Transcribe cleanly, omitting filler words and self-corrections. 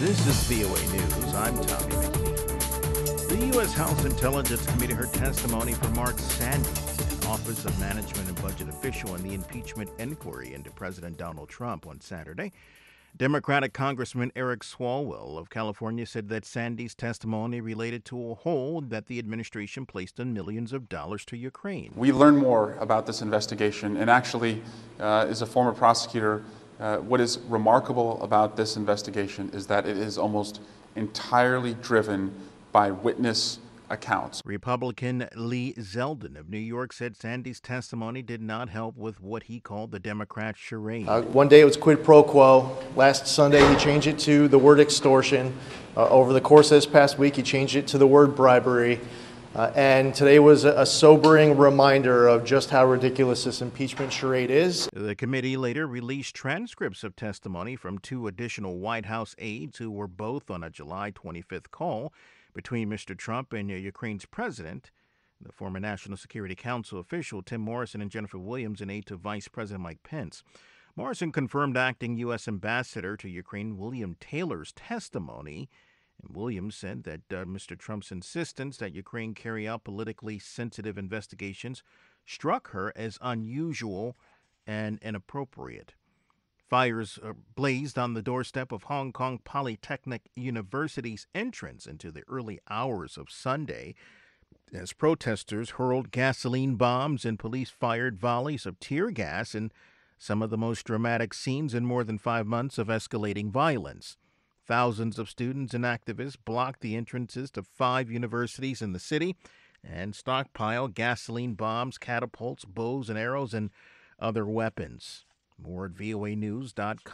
This is VOA News. I'm Tommy McNeil. The U.S. House Intelligence Committee heard testimony from Mark Sandy, an Office of Management and Budget official in the impeachment inquiry into President Donald Trump on Saturday. Democratic Congressman Eric Swalwell of California said that Sandy's testimony related to a hold that the administration placed on millions of dollars to Ukraine. We learned more about this investigation, and actually, as a former prosecutor, what is remarkable about this investigation is that it is almost entirely driven by witness accounts. Republican Lee Zeldin of New York said Sandy's testimony did not help with what he called the Democrat charade. One day it was quid pro quo. Last Sunday he changed it to the word extortion. Over the course of this past week he changed it to the word bribery. And today was a sobering reminder of just how ridiculous this impeachment charade is. The committee later released transcripts of testimony from two additional White House aides who were both on a July 25th call between Mr. Trump and Ukraine's president. The former National Security Council official Tim Morrison and Jennifer Williams, an aide to Vice President Mike Pence. Morrison confirmed acting U.S. Ambassador to Ukraine William Taylor's testimony. And Williams said that Mr. Trump's insistence that Ukraine carry out politically sensitive investigations struck her as unusual and inappropriate. Fires blazed on the doorstep of Hong Kong Polytechnic University's entrance into the early hours of Sunday as protesters hurled gasoline bombs and police fired volleys of tear gas in some of the most dramatic scenes in more than 5 months of escalating violence. Thousands of students and activists blocked the entrances to 5 universities in the city and stockpiled gasoline bombs, catapults, bows and arrows, and other weapons. More at voanews.com.